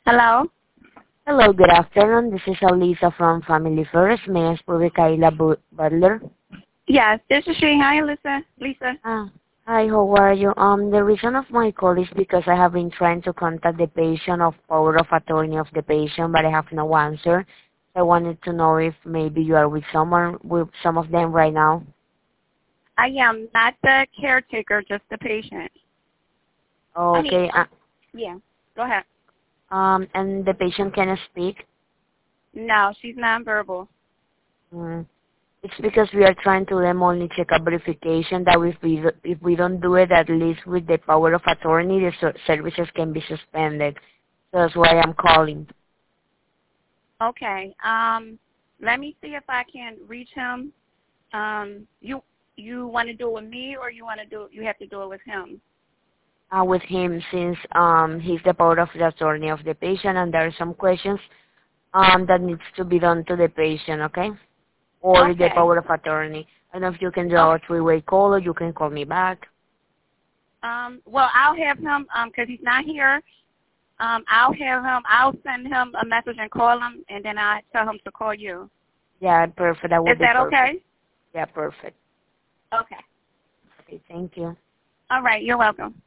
Hello? Hello, good afternoon. This is Alisa from Family First. May I speak with Kayla Butler? Yes, this is she. Hi, Lisa. Hi, how are you? The reason of my call is because I have been trying to contact the patient of power of attorney of the patient, but I have no answer. I wanted to know if maybe you are with some of them right now. I am not the caretaker, just the patient. Okay. Yeah, go ahead. And the patient can speak. No, she's nonverbal. It's because we are trying to them only check a verification that if we don't do it, at least with the power of attorney, the services can be suspended. So that's why I'm calling. Okay. Let me see if I can reach him. You want to do it with me, or you have to do it with him? With him, since he's the power of the attorney of the patient, and there are some questions that needs to be done to the patient, okay? Or Okay. the power of attorney. I don't know if you can do a three-way call, or you can call me back. Well, I'll have him, because he's not here. I'll send him a message and call him, and then I'll tell him to call you. Yeah, perfect. That would be perfect. Is that okay? Yeah, perfect. Okay. Okay, thank you. All right, you're welcome.